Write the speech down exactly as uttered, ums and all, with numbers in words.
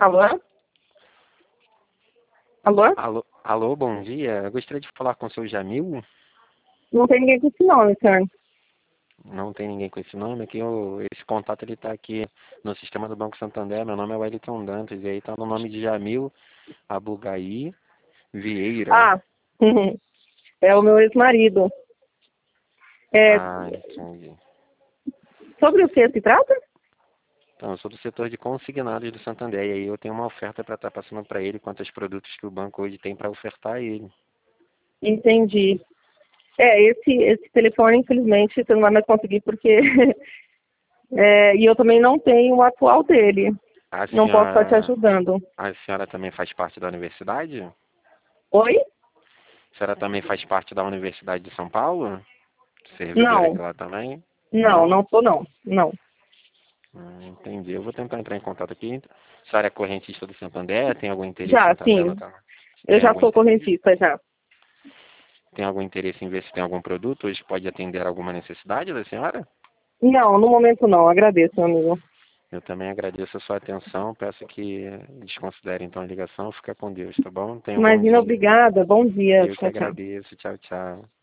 Alô? Alô? Alô, alô, bom dia. Eu gostaria de falar com o seu Jamil. Não tem ninguém com esse nome, senhor. Não tem ninguém com esse nome. Aqui, o- esse contato ele está aqui no sistema do Banco Santander. Meu nome é Wellington Dantas e aí está no nome de Jamil Abugaí Vieira. Ah, é o meu ex-marido. É, Ah, entendi. sobre o que se trata? Então, eu sou do setor de consignados do Santander e aí eu tenho uma oferta para estar passando para ele quanto aos produtos que o banco hoje tem para ofertar a ele. Entendi. É, esse, esse telefone, infelizmente, você não vai mais conseguir porque... é, e eu também não tenho o atual dele. A Não posso estar te senhora, ajudando. a senhora também faz parte da universidade? Oi? A senhora também faz parte da Universidade de São Paulo? Servidora de Não. lá também? Não, Não? não tô não. Não. Ah, entendi. Eu vou tentar entrar em contato aqui. A senhora é correntista do Santander? Tem algum interesse em Já, estar tendo? sim. Tá? Eu Tem já algum sou interesse? correntista, já. Tem algum interesse em ver se tem algum produto hoje que pode atender alguma necessidade da senhora? Não, no momento não. Agradeço, meu amigo. Eu também agradeço a sua atenção. Peço que desconsiderem então a ligação. Fica com Deus, tá bom? Tenha um bom Imagina, dia. obrigada. Bom dia. Eu que Tchau, tchau. agradeço. Tchau, tchau.